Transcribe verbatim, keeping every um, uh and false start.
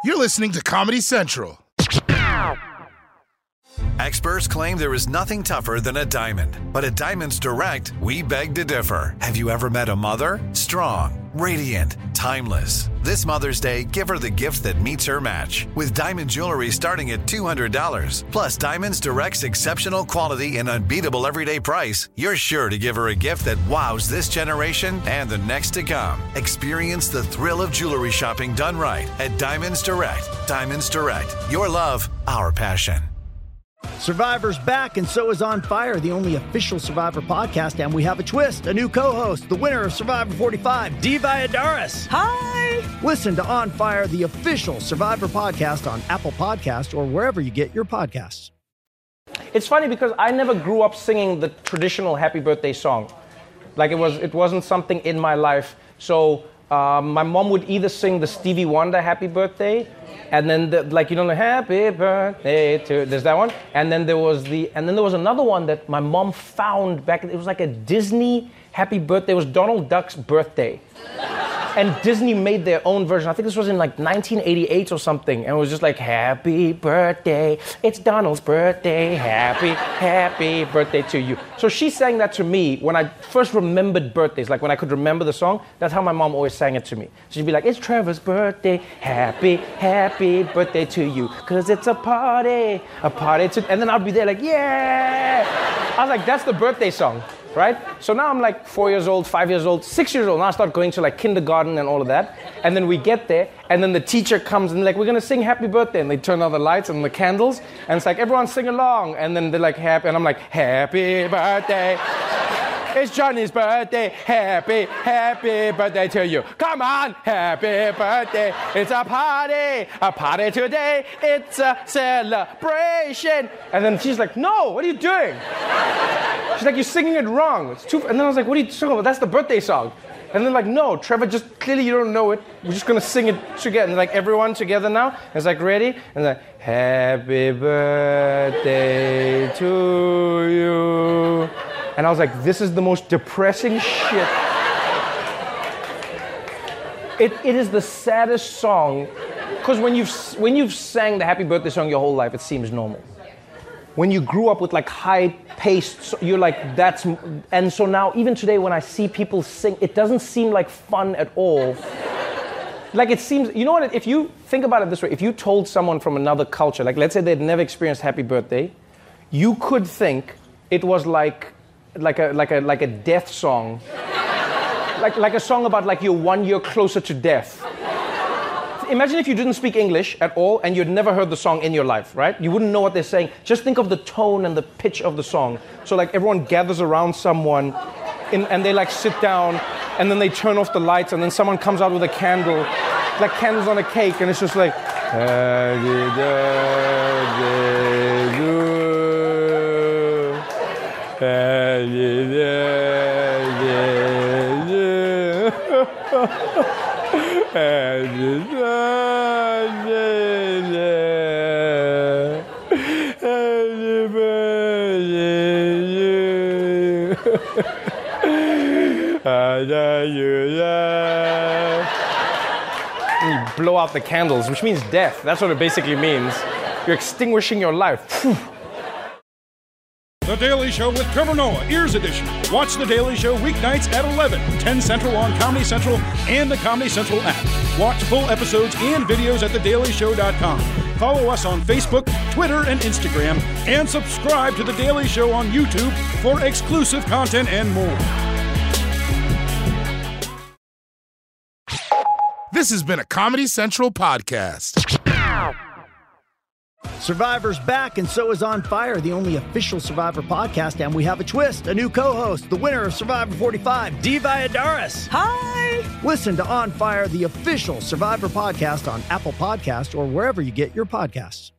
You're listening to Comedy Central. Experts claim there is nothing tougher than a diamond. But at Diamonds Direct, we beg to differ. Have you ever met a mother? Strong, radiant, timeless. This Mother's Day, give her the gift that meets her match. With diamond jewelry starting at two hundred dollars. Plus Diamonds Direct's exceptional quality and unbeatable everyday price, you're sure to give her a gift that wows this generation and the next to come. Experience the thrill of jewelry shopping done right at Diamonds Direct. Diamonds Direct. Your love, our passion. Survivor's back, and so is On Fire, the only official Survivor podcast, and we have a twist, a new co-host, the winner of Survivor forty-five, Dee Valladares. Hi! Listen to On Fire, the official Survivor podcast on Apple Podcasts or wherever you get your podcasts. It's funny because I never grew up singing the traditional happy birthday song. Like it was, it wasn't something in my life. So um, my mom would either sing the Stevie Wonder happy birthday, and then the, like, you know, the happy birthday to, there's that one. And then there was the, and then there was another one that my mom found back, it was like a Disney happy birthday. It was Donald Duck's birthday. And Disney made their own version. I think this was in like nineteen eighty-eight or something. And it was just like, happy birthday, it's Donald's birthday, happy, happy birthday to you. So she sang that to me when I first remembered birthdays, like when I could remember the song. That's how my mom always sang it to me. So she'd be like, it's Trevor's birthday, happy, happy birthday to you. Cause it's a party, a party to, and then I'd be there like, yeah. I was like, that's the birthday song. Right? So now I'm like four years old, five years old, six years old. Now I start going to like kindergarten and all of that. And then we get there, and then the teacher comes and like, we're gonna sing happy birthday. And they turn on the lights and the candles, and it's like, everyone sing along. And then they're like, happy, and I'm like, happy birthday. It's Johnny's birthday. Happy, happy birthday to you. Come on, happy birthday. It's a party, a party today. It's a celebration. And then she's like, no, what are you doing? She's like, you're singing it wrong. It's too. And then I was like, what are you talking about? That's the birthday song. And then like, no, Trevor, just clearly you don't know it. We're just gonna sing it together. And like, everyone together now. And it's like, ready? And like, happy birthday to you. And I was like, this is the most depressing shit. It, it is the saddest song, because when you've, when you've sang the happy birthday song your whole life, it seems normal. When you grew up with like high-paced, you're like, that's, and so now even today when I see people sing, it doesn't seem like fun at all. Like it seems, you know what, if you think about it this way, if you told someone from another culture, like let's say they'd never experienced happy birthday, you could think it was like, like a like a like a death song, like like a song about like you're one year closer to death. Imagine if you didn't speak English at all and you'd never heard the song in your life, right? You wouldn't know what they're saying. Just think of the tone and the pitch of the song. So like everyone gathers around someone, in, and they like sit down, and then they turn off the lights, and then someone comes out with a candle, like candles on a cake, and it's just like. Happy birthday to you. Happy birthday to you. Happy birthday. Happy birthday to you. And you blow out the candles, which means death. That's what it basically means. You're extinguishing your life. The Daily Show with Trevor Noah, Ears Edition. Watch The Daily Show weeknights at eleven, ten Central on Comedy Central and the Comedy Central app. Watch full episodes and videos at the daily show dot com. Follow us on Facebook, Twitter, and Instagram. And subscribe to The Daily Show on YouTube for exclusive content and more. This has been a Comedy Central podcast. Survivor's back, and so is On Fire, the only official Survivor podcast, and we have a twist, a new co-host, the winner of Survivor forty-five, Dee Valladares. Hi! Listen to On Fire, the official Survivor podcast on Apple Podcasts or wherever you get your podcasts.